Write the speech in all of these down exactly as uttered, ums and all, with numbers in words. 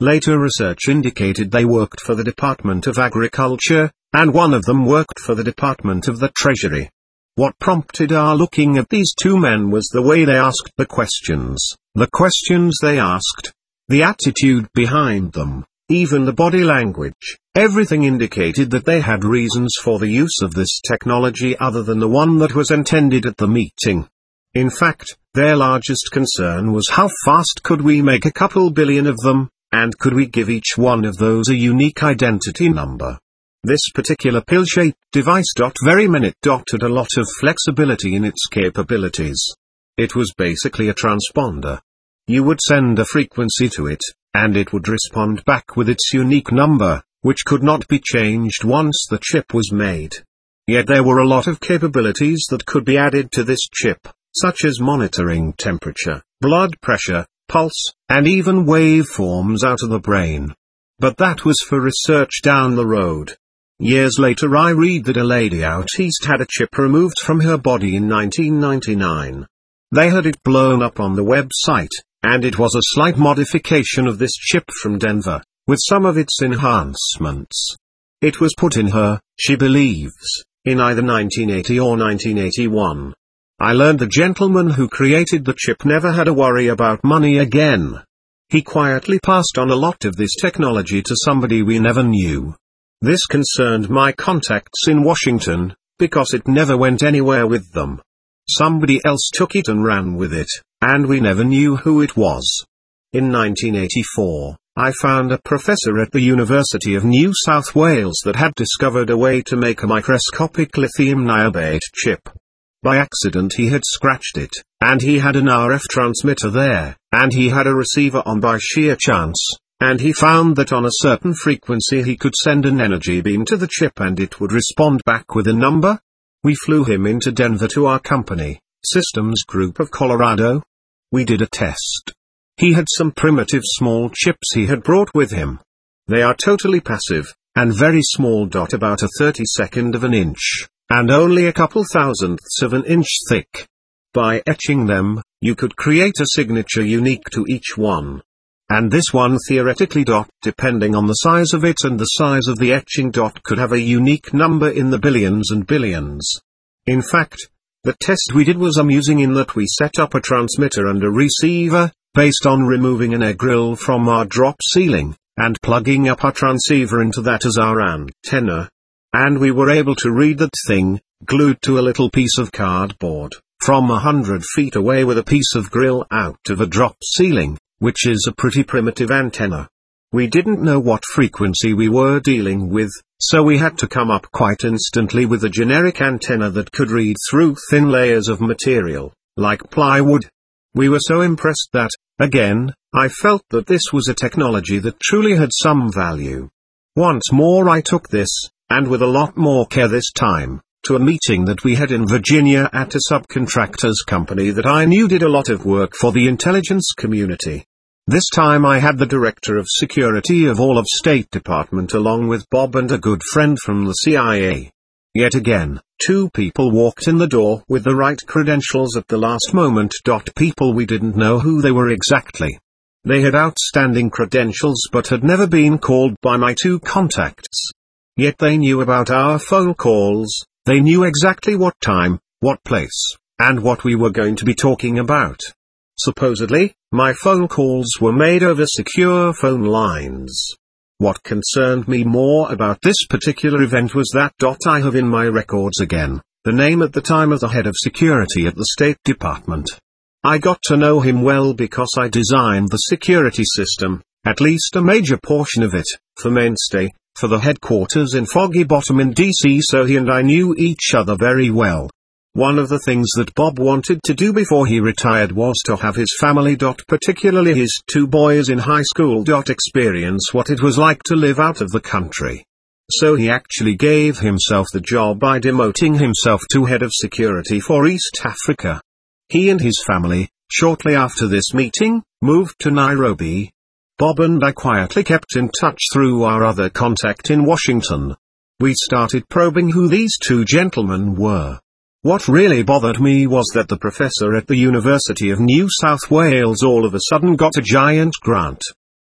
Later research indicated they worked for the Department of Agriculture, and one of them worked for the Department of the Treasury. What prompted our looking at these two men was the way they asked the questions, the questions they asked, the attitude behind them, even the body language. Everything indicated that they had reasons for the use of this technology other than the one that was intended at the meeting. In fact, their largest concern was how fast could we make a couple billion of them, and could we give each one of those a unique identity number. This particular pill-shaped device very minute had a lot of flexibility in its capabilities. It was basically a transponder. You would send a frequency to it, and it would respond back with its unique number, which could not be changed once the chip was made. Yet there were a lot of capabilities that could be added to this chip, such as monitoring temperature, blood pressure, pulse, and even waveforms out of the brain. But that was for research down the road. Years later I read that a lady out east had a chip removed from her body in nineteen ninety-nine. They had it blown up on the website, and it was a slight modification of this chip from Denver, with some of its enhancements. It was put in her, she believes, in either nineteen eighty or nineteen eighty-one. I learned the gentleman who created the chip never had a worry about money again. He quietly passed on a lot of this technology to somebody we never knew. This concerned my contacts in Washington, because it never went anywhere with them. Somebody else took it and ran with it, and we never knew who it was. In nineteen eighty-four, I found a professor at the University of New South Wales that had discovered a way to make a microscopic lithium niobate chip. By accident he had scratched it, and he had an R F transmitter there, and he had a receiver on by sheer chance, and he found that on a certain frequency he could send an energy beam to the chip and it would respond back with a number. We flew him into Denver to our company, Systems Group of Colorado. We did a test. He had some primitive small chips he had brought with him. They are totally passive, and very small. About a thirty-second of an inch, and only a couple thousandths of an inch thick. By etching them, you could create a signature unique to each one. And this one theoretically, depending on the size of it and the size of the etching, could have a unique number in the billions and billions. In fact, the test we did was amusing in that we set up a transmitter and a receiver, based on removing an air grill from our drop ceiling, and plugging up our transceiver into that as our antenna. And we were able to read that thing, glued to a little piece of cardboard, from a hundred feet away with a piece of grill out of a drop ceiling, which is a pretty primitive antenna. We didn't know what frequency we were dealing with, so we had to come up quite instantly with a generic antenna that could read through thin layers of material, like plywood. We were so impressed that, again, I felt that this was a technology that truly had some value. Once more I took this, and with a lot more care this time, to a meeting that we had in Virginia at a subcontractors company that I knew did a lot of work for the intelligence community. This time I had the Director of Security of all of State Department along with Bob and a good friend from the C I A. Yet again, two people walked in the door with the right credentials at the last moment. People we didn't know who they were exactly. They had outstanding credentials but had never been called by my two contacts. Yet they knew about our phone calls, they knew exactly what time, what place, and what we were going to be talking about. Supposedly, my phone calls were made over secure phone lines. What concerned me more about this particular event was that I have in my records again, the name at the time of the head of security at the State Department. I got to know him well because I designed the security system, at least a major portion of it, for Mainstay, for the headquarters in Foggy Bottom in D C, so he and I knew each other very well. One of the things that Bob wanted to do before he retired was to have his family, particularly his two boys in high school, experience what it was like to live out of the country. So he actually gave himself the job by demoting himself to head of security for East Africa. He and his family, shortly after this meeting, moved to Nairobi. Bob and I quietly kept in touch through our other contact in Washington. We started probing who these two gentlemen were. What really bothered me was that the professor at the University of New South Wales all of a sudden got a giant grant.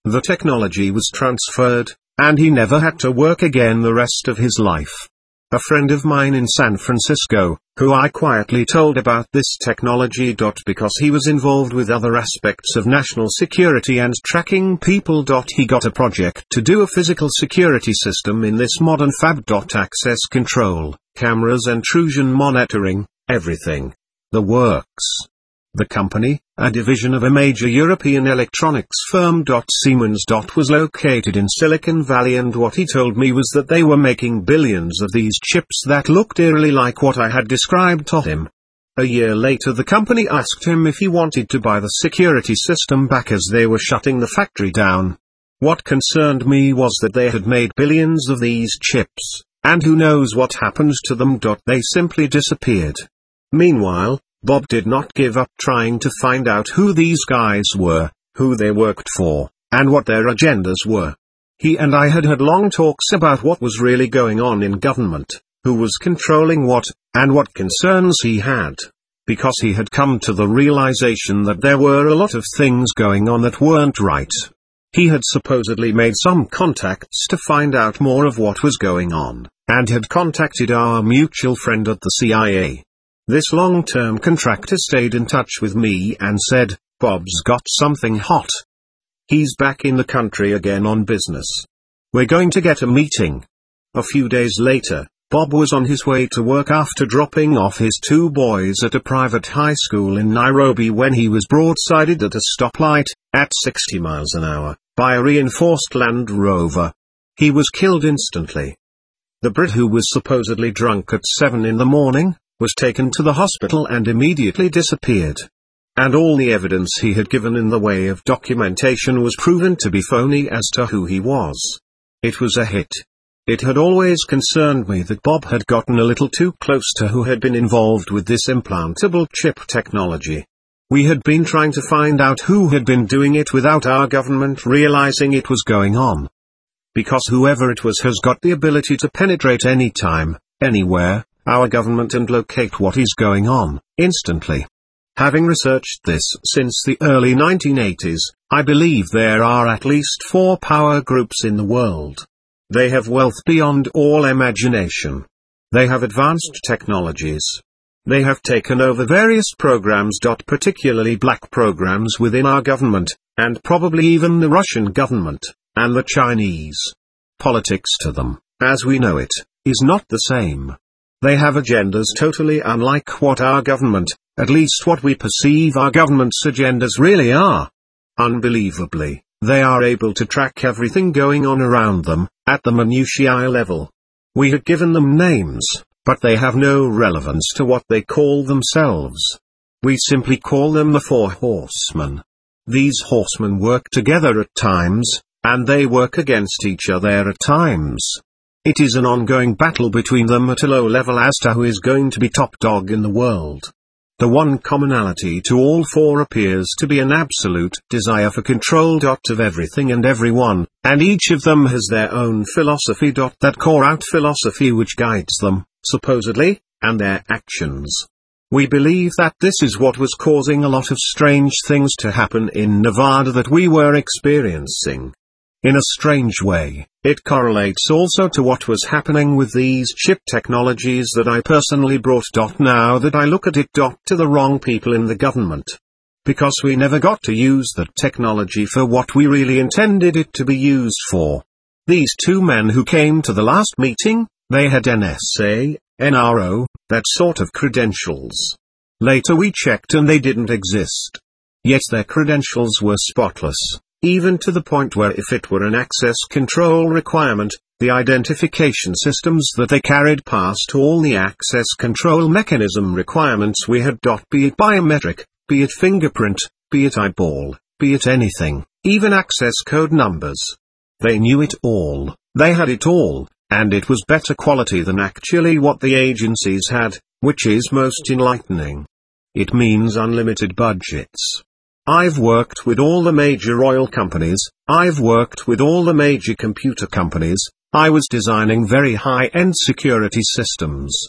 The technology was transferred, and he never had to work again the rest of his life. A friend of mine in San Francisco, who I quietly told about this technology. Because he was involved with other aspects of national security and tracking people. He got a project to do a physical security system in this modern fab. Access control, cameras, intrusion monitoring, everything. The works. The company, a division of a major European electronics firm. Siemens. Was located in Silicon Valley, and what he told me was that they were making billions of these chips that looked eerily like what I had described to him. A year later the company asked him if he wanted to buy the security system back as they were shutting the factory down. What concerned me was that they had made billions of these chips, and who knows what happened to them. They simply disappeared. Meanwhile, Bob did not give up trying to find out who these guys were, who they worked for, and what their agendas were. He and I had had long talks about what was really going on in government, who was controlling what, and what concerns he had. Because he had come to the realization that there were a lot of things going on that weren't right. He had supposedly made some contacts to find out more of what was going on, and had contacted our mutual friend at the C I A. This long-term contractor stayed in touch with me and said, "Bob's got something hot. He's back in the country again on business. We're going to get a meeting." A few days later, Bob was on his way to work after dropping off his two boys at a private high school in Nairobi when he was broadsided at a stoplight, at sixty miles an hour, by a reinforced Land Rover. He was killed instantly. The Brit, who was supposedly drunk at seven in the morning, was taken to the hospital and immediately disappeared. And all the evidence he had given in the way of documentation was proven to be phony as to who he was. It was a hit. It had always concerned me that Bob had gotten a little too close to who had been involved with this implantable chip technology. We had been trying to find out who had been doing it without our government realizing it was going on. Because whoever it was has got the ability to penetrate any time, anywhere, our government and locate what is going on, instantly. Having researched this since the early nineteen eighties, I believe there are at least four power groups in the world. They have wealth beyond all imagination. They have advanced technologies. They have taken over various programs. Particularly black programs within our government, and probably even the Russian government, and the Chinese. Politics to them, as we know it, is not the same. They have agendas totally unlike what our government, at least what we perceive our government's agendas really are. Unbelievably, they are able to track everything going on around them, at the minutiae level. We had given them names, but they have no relevance to what they call themselves. We simply call them the Four Horsemen. These horsemen work together at times, and they work against each other at times. It is an ongoing battle between them at a low level as to who is going to be top dog in the world. The one commonality to all four appears to be an absolute desire for control of everything and everyone, and each of them has their own philosophy. That core out philosophy which guides them, supposedly, and their actions. We believe that this is what was causing a lot of strange things to happen in Nevada that we were experiencing. In a strange way, it correlates also to what was happening with these chip technologies that I personally brought. Now that I look at it, to the wrong people in the government. Because we never got to use that technology for what we really intended it to be used for. These two men who came to the last meeting, they had N S A, N R O, that sort of credentials. Later we checked and they didn't exist. Yet their credentials were spotless. Even to the point where if it were an access control requirement, the identification systems that they carried passed all the access control mechanism requirements we had. Be it biometric, be it fingerprint, be it eyeball, be it anything, even access code numbers. They knew it all, they had it all, and it was better quality than actually what the agencies had, which is most enlightening. It means unlimited budgets. I've worked with all the major oil companies, I've worked with all the major computer companies, I was designing very high-end security systems.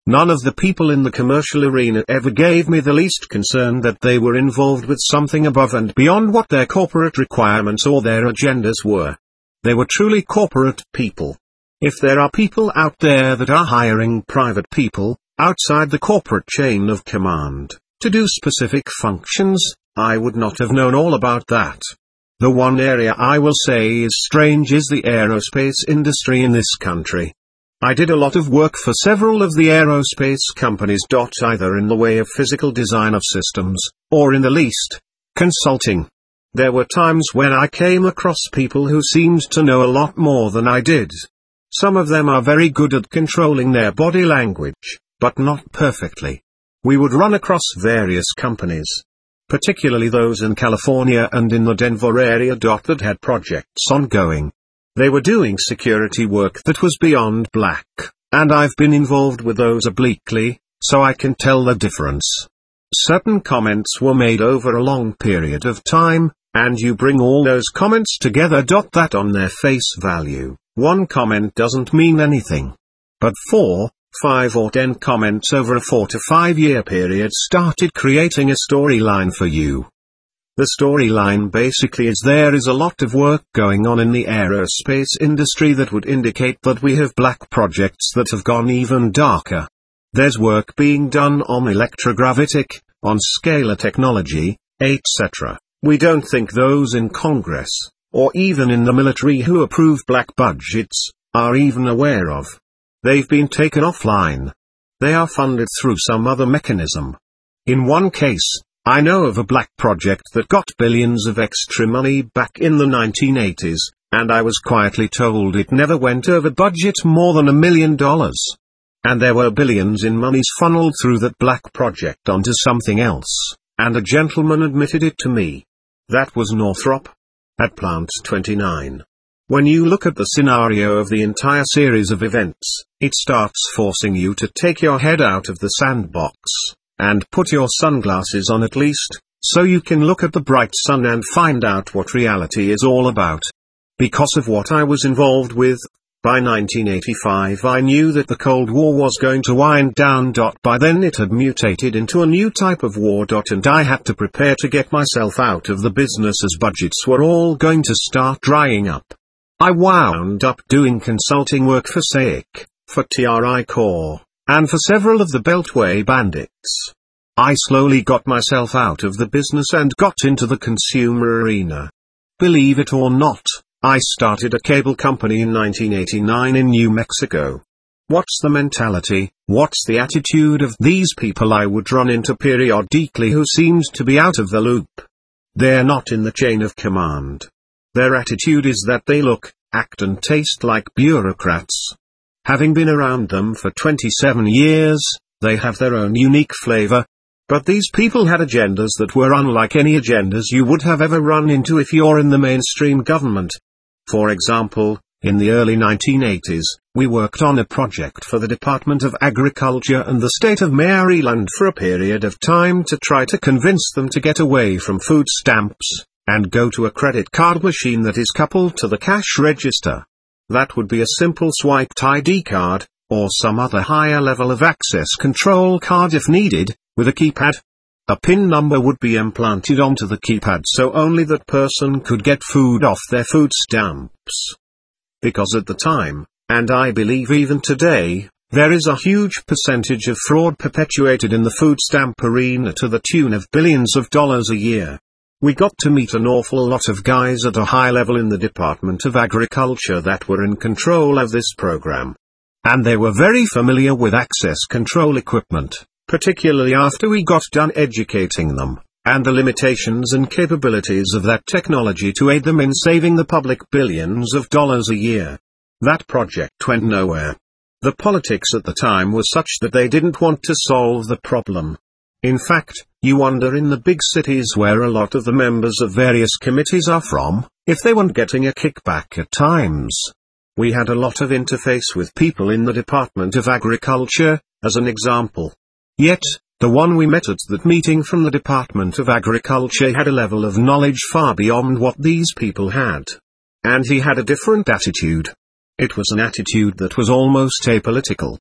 None of the people in the commercial arena ever gave me the least concern that they were involved with something above and beyond what their corporate requirements or their agendas were. They were truly corporate people. If there are people out there that are hiring private people, outside the corporate chain of command, to do specific functions, I would not have known all about that. The one area I will say is strange is the aerospace industry in this country. I did a lot of work for several of the aerospace companies. Either in the way of physical design of systems, or in the least, consulting. There were times when I came across people who seemed to know a lot more than I did. Some of them are very good at controlling their body language, but not perfectly. We would run across various companies, particularly those in California and in the Denver area. That had projects ongoing. They were doing security work that was beyond black, and I've been involved with those obliquely, so I can tell the difference. Certain comments were made over a long period of time, and you bring all those comments together. That on their face value, one comment doesn't mean anything. But four, five or ten comments over a four to five year period started creating a storyline for you. The storyline basically is there is a lot of work going on in the aerospace industry that would indicate that we have black projects that have gone even darker. There's work being done on electrogravitic, on scalar technology, et cetera. We don't think those in Congress, or even in the military who approve black budgets, are even aware of. They've been taken offline. They are funded through some other mechanism. In one case, I know of a black project that got billions of extra money back in the nineteen eighties, and I was quietly told it never went over budget more than a million dollars. And there were billions in monies funneled through that black project onto something else, and a gentleman admitted it to me. That was Northrop. At Plant twenty-nine. When you look at the scenario of the entire series of events, it starts forcing you to take your head out of the sandbox, and put your sunglasses on at least, so you can look at the bright sun and find out what reality is all about. Because of what I was involved with, by nineteen eighty-five I knew that the Cold War was going to wind down. By then it had mutated into a new type of war. And I had to prepare to get myself out of the business as budgets were all going to start drying up. I wound up doing consulting work for S A I C, for T R I Corps, and for several of the Beltway bandits. I slowly got myself out of the business and got into the consumer arena. Believe it or not, I started a cable company in nineteen eighty-nine in New Mexico. What's the mentality, what's the attitude of these people I would run into periodically who seemed to be out of the loop? They're not in the chain of command. Their attitude is that they look, act and taste like bureaucrats. Having been around them for twenty-seven years, they have their own unique flavor. But these people had agendas that were unlike any agendas you would have ever run into if you're in the mainstream government. For example, in the early nineteen eighties, we worked on a project for the Department of Agriculture and the state of Maryland for a period of time to try to convince them to get away from food stamps, and go to a credit card machine that is coupled to the cash register. That would be a simple swiped I D card, or some other higher level of access control card if needed, with a keypad. A PIN number would be implanted onto the keypad so only that person could get food off their food stamps. Because at the time, and I believe even today, there is a huge percentage of fraud perpetuated in the food stamp arena to the tune of billions of dollars a year. We got to meet an awful lot of guys at a high level in the Department of Agriculture that were in control of this program. And they were very familiar with access control equipment, particularly after we got done educating them, and the limitations and capabilities of that technology to aid them in saving the public billions of dollars a year. That project went nowhere. The politics at the time was such that they didn't want to solve the problem. In fact, you wonder in the big cities where a lot of the members of various committees are from, if they weren't getting a kickback at times. We had a lot of interface with people in the Department of Agriculture, as an example. Yet, the one we met at that meeting from the Department of Agriculture had a level of knowledge far beyond what these people had. And he had a different attitude. It was an attitude that was almost apolitical.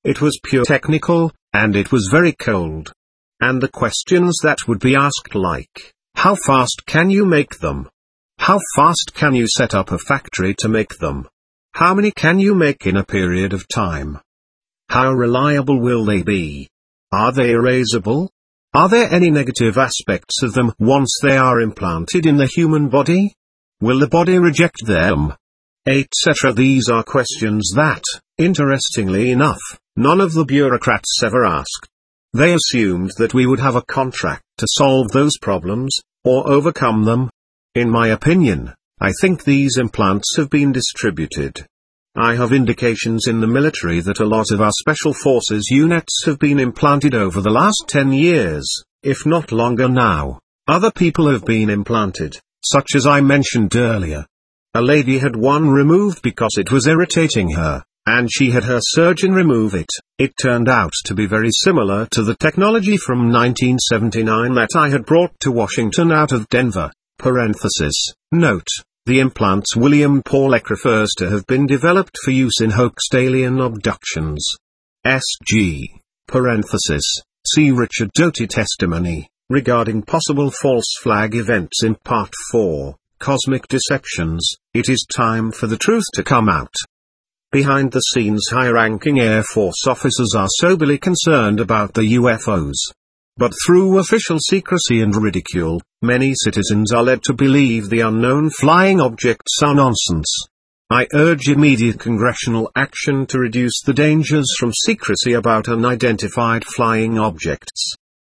It was pure technical, and it was very cold. And the questions that would be asked like, how fast can you make them? How fast can you set up a factory to make them? How many can you make in a period of time? How reliable will they be? Are they erasable? Are there any negative aspects of them once they are implanted in the human body? Will the body reject them? et cetera. These are questions that, interestingly enough, none of the bureaucrats ever asked. They assumed that we would have a contract to solve those problems, or overcome them. In my opinion, I think these implants have been distributed. I have indications in the military that a lot of our special forces units have been implanted over the last ten years, if not longer now. Other people have been implanted, such as I mentioned earlier. A lady had one removed because it was irritating her, and she had her surgeon remove it. It turned out to be very similar to the technology from nineteen seventy-nine that I had brought to Washington out of Denver. Parenthesis, note, the implants William Pawlek refers to have been developed for use in hoaxed alien abductions. S G, parenthesis, see Richard Doty testimony, regarding possible false flag events in Part four, Cosmic Deceptions. It is time for the truth to come out. Behind the scenes, high-ranking Air Force officers are soberly concerned about the U F Os. But through official secrecy and ridicule, many citizens are led to believe the unknown flying objects are nonsense. I urge immediate congressional action to reduce the dangers from secrecy about unidentified flying objects.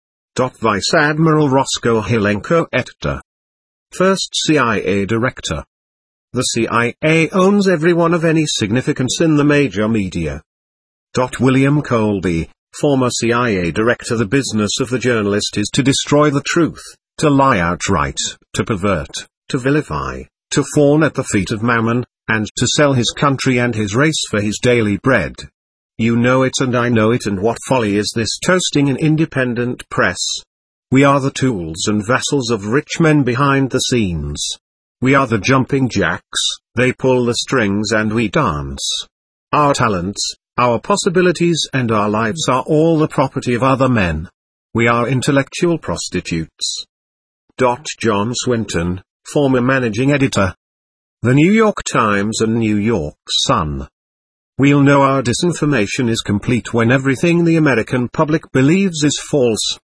Vice Admiral Roscoe Hilenko et al. First C I A Director. The C I A owns everyone of any significance in the major media. William Colby, former C I A Director. The business of the journalist is to destroy the truth, to lie outright, to pervert, to vilify, to fawn at the feet of Mammon, and to sell his country and his race for his daily bread. You know it and I know it, and what folly is this toasting an independent press? We are the tools and vassals of rich men behind the scenes. We are the jumping jacks, they pull the strings and we dance. Our talents, our possibilities and our lives are all the property of other men. We are intellectual prostitutes. John Swinton, former managing editor. The New York Times and New York Sun. We'll know our disinformation is complete when everything the American public believes is false.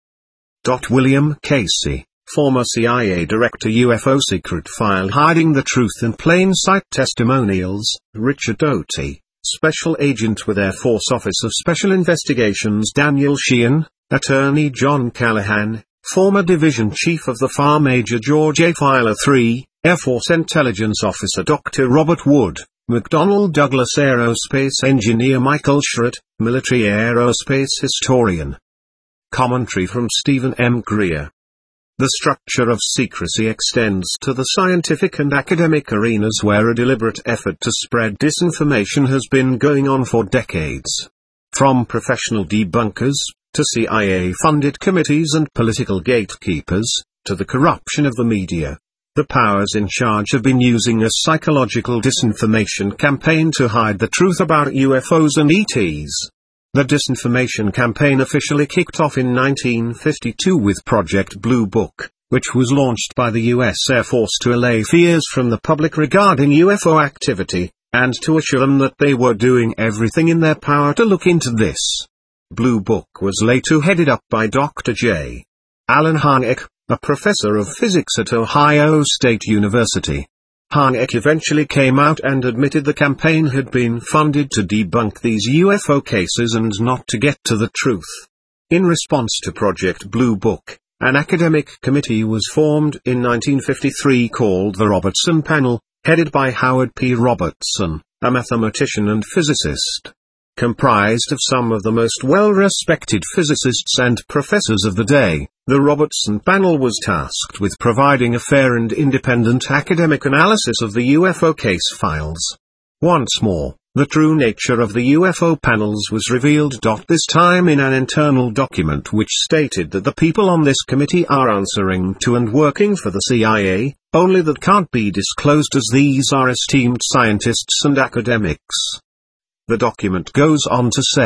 William Casey, former C I A Director. U F O secret file hiding the truth in plain sight testimonials. Richard Doty, Special Agent with Air Force Office of Special Investigations. Daniel Sheehan, Attorney John Callahan, former Division Chief of the F A R Major George A. Filer the third, Air Force Intelligence Officer Doctor Robert Wood, McDonnell Douglas Aerospace Engineer Michael Schratt, Military Aerospace Historian. Commentary from Stephen M. Greer. The structure of secrecy extends to the scientific and academic arenas, where a deliberate effort to spread disinformation has been going on for decades. From professional debunkers, to C I A-funded committees and political gatekeepers, to the corruption of the media, the powers in charge have been using a psychological disinformation campaign to hide the truth about U F Os and E Ts. The disinformation campaign officially kicked off in nineteen fifty-two with Project Blue Book, which was launched by the U S Air Force to allay fears from the public regarding U F O activity, and to assure them that they were doing everything in their power to look into this. Blue Book was later headed up by Doctor J. Allen Hynek, a professor of physics at Ohio State University. Hynek eventually came out and admitted the campaign had been funded to debunk these U F O cases and not to get to the truth. In response to Project Blue Book, an academic committee was formed in nineteen fifty-three called the Robertson Panel, headed by Howard P. Robertson, a mathematician and physicist. Comprised of some of the most well-respected physicists and professors of the day, the Robertson Panel was tasked with providing a fair and independent academic analysis of the U F O case files. Once more, the true nature of the U F O panels was revealed. This time in an internal document which stated that the people on this committee are answering to and working for the C I A, only that can't be disclosed as these are esteemed scientists and academics. The document goes on to say,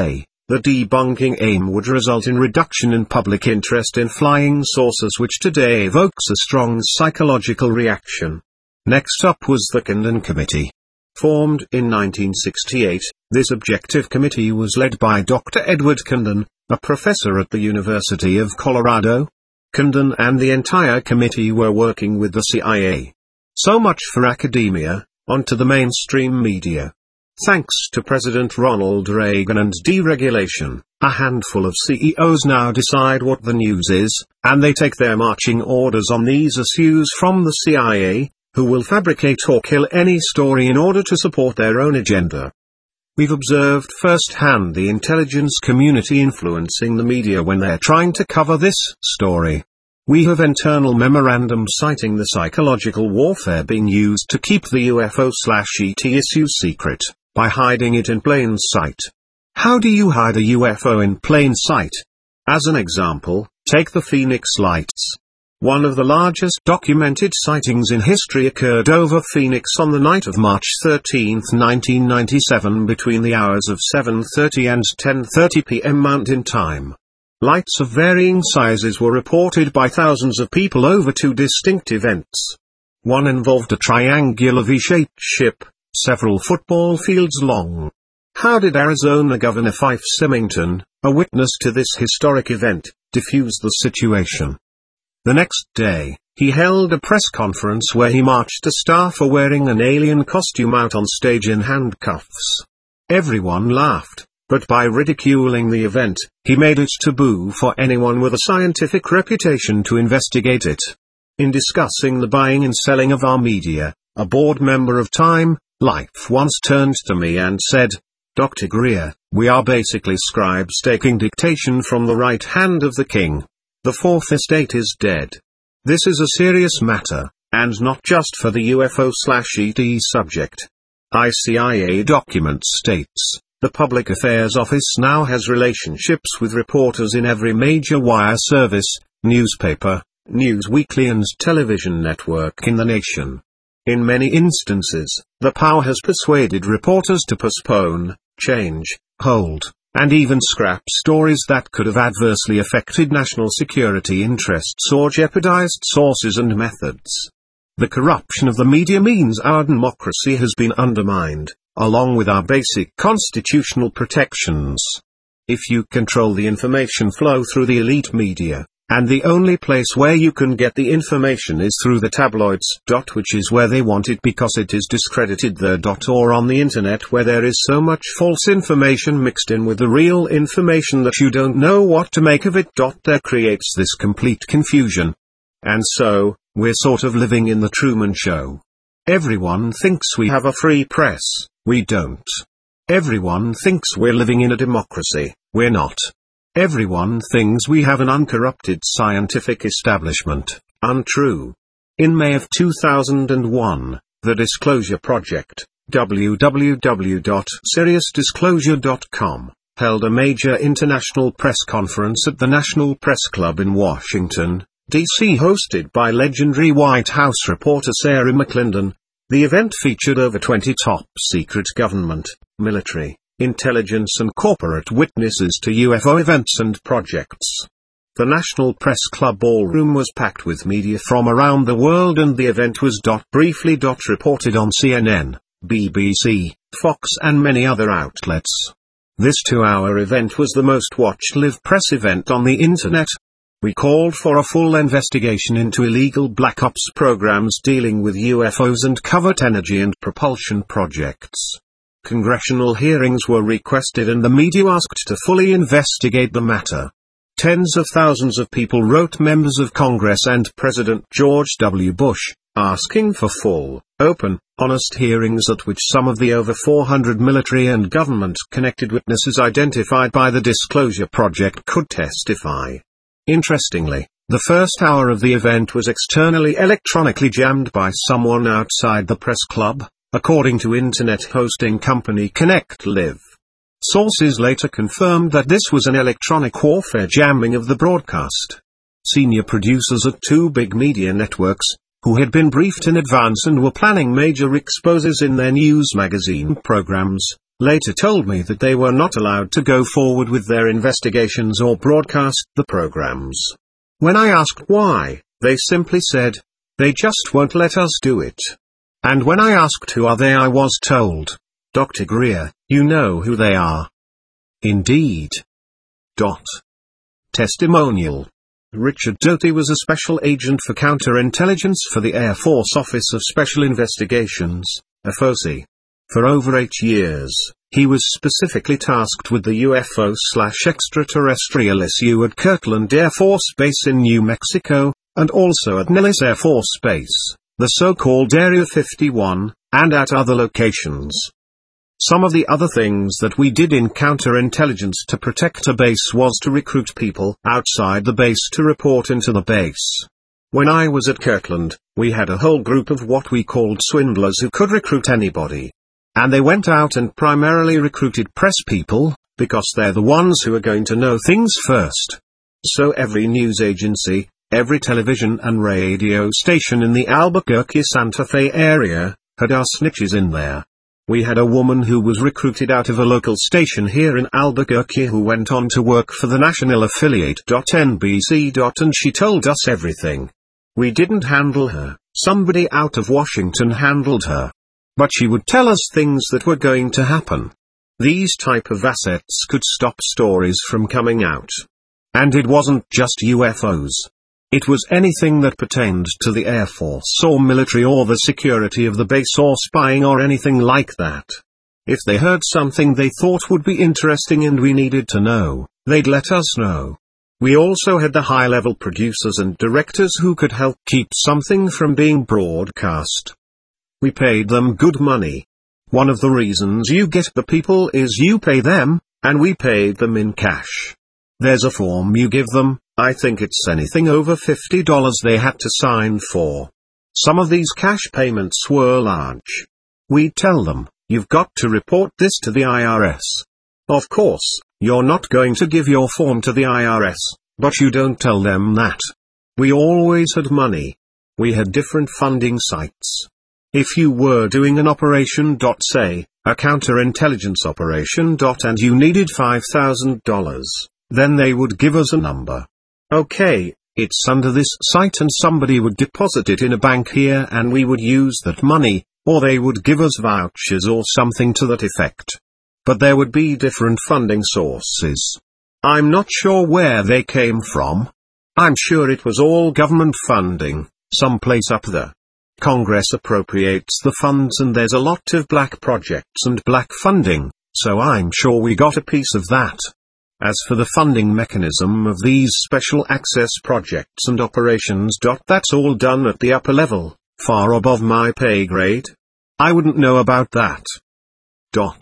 The debunking aim would result in reduction in public interest in flying saucers, which today evokes a strong psychological reaction. Next up was the Kindon Committee. Formed in nineteen sixty-eight, this objective committee was led by Doctor Edward Kindon, a professor at the University of Colorado. Kindon and the entire committee were working with the C I A. So much for academia, onto the mainstream media. Thanks to President Ronald Reagan and deregulation, a handful of C E Os now decide what the news is, and they take their marching orders on these issues from the C I A, who will fabricate or kill any story in order to support their own agenda. We've observed firsthand the intelligence community influencing the media when they're trying to cover this story. We have internal memorandum citing the psychological warfare being used to keep the U F O/E T issue secret, by hiding it in plain sight. How do you hide a U F O in plain sight? As an example, take the Phoenix Lights. One of the largest documented sightings in history occurred over Phoenix on the night of March thirteenth nineteen ninety-seven between the hours of seven thirty and ten thirty p m Mountain Time. Lights of varying sizes were reported by thousands of people over two distinct events. One involved a triangular V-shaped ship, several football fields long. How did Arizona Governor Fife Symington, a witness to this historic event, defuse the situation? The next day, he held a press conference where he marched a staffer wearing an alien costume out on stage in handcuffs. Everyone laughed, but by ridiculing the event, he made it taboo for anyone with a scientific reputation to investigate it. In discussing the buying and selling of our media, a board member of Time Life once turned to me and said, "Doctor Greer, we are basically scribes taking dictation from the right hand of the king. The fourth estate is dead. This is a serious matter, and not just for the U F O/E T subject." I C I A document states, the Public Affairs Office now has relationships with reporters in every major wire service, newspaper, news weekly and television network in the nation. In many instances, the power has persuaded reporters to postpone, change, hold, and even scrap stories that could have adversely affected national security interests or jeopardized sources and methods. The corruption of the media means our democracy has been undermined, along with our basic constitutional protections. If you control the information flow through the elite media, and the only place where you can get the information is through the tabloids. Which is where they want it because it is discredited there. Or on the internet where there is so much false information mixed in with the real information that you don't know what to make of it. There creates this complete confusion. And so, we're sort of living in the Truman Show. Everyone thinks we have a free press, we don't. Everyone thinks we're living in a democracy, we're not. Everyone thinks we have an uncorrupted scientific establishment, untrue. In May of two thousand one, the Disclosure Project, w w w dot serious disclosure dot com, held a major international press conference at the National Press Club in Washington, D C hosted by legendary White House reporter Sarah McClendon. The event featured over twenty top-secret government, military, intelligence and corporate witnesses to U F O events and projects. The National Press Club ballroom was packed with media from around the world, and the event was briefly reported on C N N, B B C, Fox and many other outlets. This two-hour event was the most watched live press event on the internet. We called for a full investigation into illegal black ops programs dealing with U F Os and covert energy and propulsion projects. Congressional hearings were requested and the media asked to fully investigate the matter. Tens of thousands of people wrote members of Congress and President George W. Bush, asking for full, open, honest hearings at which some of the over four hundred military and government-connected witnesses identified by the Disclosure Project could testify. Interestingly, the first hour of the event was externally electronically jammed by someone outside the press club, according to internet hosting company Connect Live. Sources later confirmed that this was an electronic warfare jamming of the broadcast. Senior producers at two big media networks, who had been briefed in advance and were planning major exposes in their news magazine programs, later told me that they were not allowed to go forward with their investigations or broadcast the programs. When I asked why, they simply said, "They just won't let us do it." And when I asked who are they, I was told, "Doctor Greer, you know who they are." Indeed. Dot. Testimonial. Richard Doty was a special agent for counterintelligence for the Air Force Office of Special Investigations, F O C. For over eight years, he was specifically tasked with the U F O-slash-extraterrestrial issue at Kirtland Air Force Base in New Mexico, and also at Nellis Air Force Base, the so-called Area fifty-one, and at other locations. Some of the other things that we did in counterintelligence to protect a base was to recruit people outside the base to report into the base. When I was at Kirtland, we had a whole group of what we called swindlers who could recruit anybody. And they went out and primarily recruited press people, because they're the ones who are going to know things first. So every news agency, every television and radio station in the Albuquerque-Santa Fe area, had our snitches in there. We had a woman who was recruited out of a local station here in Albuquerque who went on to work for the national affiliate N B C. And she told us everything. We didn't handle her, somebody out of Washington handled her. But she would tell us things that were going to happen. These type of assets could stop stories from coming out. And it wasn't just U F Os. It was anything that pertained to the Air Force or military or the security of the base or spying or anything like that. If they heard something they thought would be interesting and we needed to know, they'd let us know. We also had the high-level producers and directors who could help keep something from being broadcast. We paid them good money. One of the reasons you get the people is you pay them, and we paid them in cash. There's a form you give them, I think it's anything over fifty dollars they had to sign for. Some of these cash payments were large. We'd tell them, you've got to report this to the I R S. Of course, you're not going to give your form to the I R S, but you don't tell them that. We always had money. We had different funding sites. If you were doing an operation, say, a counterintelligence operation, and you needed five thousand dollars, then they would give us a number. Okay, it's under this site and somebody would deposit it in a bank here and we would use that money, or they would give us vouchers or something to that effect. But there would be different funding sources. I'm not sure where they came from. I'm sure it was all government funding, someplace up there. Congress appropriates the funds and there's a lot of black projects and black funding, so I'm sure we got a piece of that. As for the funding mechanism of these special access projects and operations, that's all done at the upper level, far above my pay grade. I wouldn't know about that. Dot.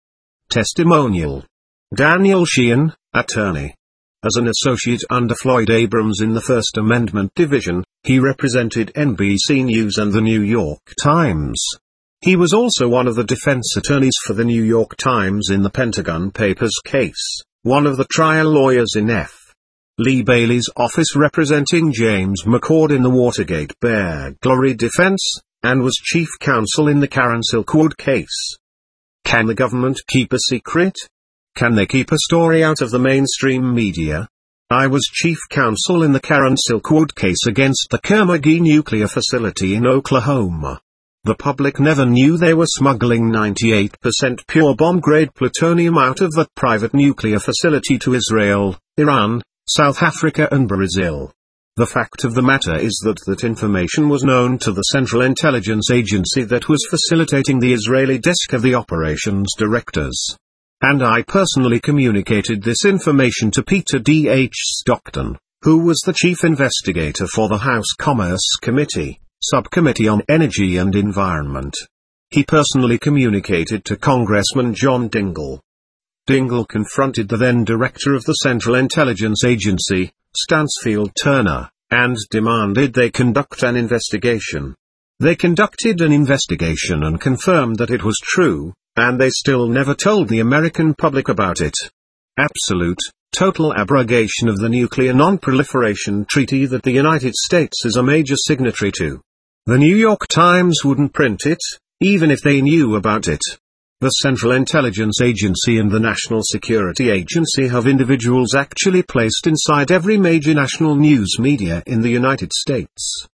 Testimonial. Daniel Sheehan, attorney. As an associate under Floyd Abrams in the First Amendment Division, he represented N B C News and the New York Times. He was also one of the defense attorneys for the New York Times in the Pentagon Papers case, one of the trial lawyers in F. Lee Bailey's office representing James McCord in the Watergate burglary defense, and was chief counsel in the Karen Silkwood case. Can the government keep a secret? Can they keep a story out of the mainstream media? I was chief counsel in the Karen Silkwood case against the Kerr-McGee nuclear facility in Oklahoma. The public never knew they were smuggling ninety-eight percent pure bomb-grade plutonium out of that private nuclear facility to Israel, Iran, South Africa and Brazil. The fact of the matter is that that information was known to the Central Intelligence Agency that was facilitating the Israeli desk of the operations directors. And I personally communicated this information to Peter D. H. Stockton, who was the chief investigator for the House Commerce Committee, Subcommittee on Energy and Environment. He personally communicated to Congressman John Dingell. Dingell confronted the then director of the Central Intelligence Agency, Stansfield Turner, and demanded they conduct an investigation. They conducted an investigation and confirmed that it was true, and they still never told the American public about it. Absolute, total abrogation of the Nuclear Non-Proliferation Treaty that the United States is a major signatory to. The New York Times wouldn't print it, even if they knew about it. The Central Intelligence Agency and the National Security Agency have individuals actually placed inside every major national news media in the United States.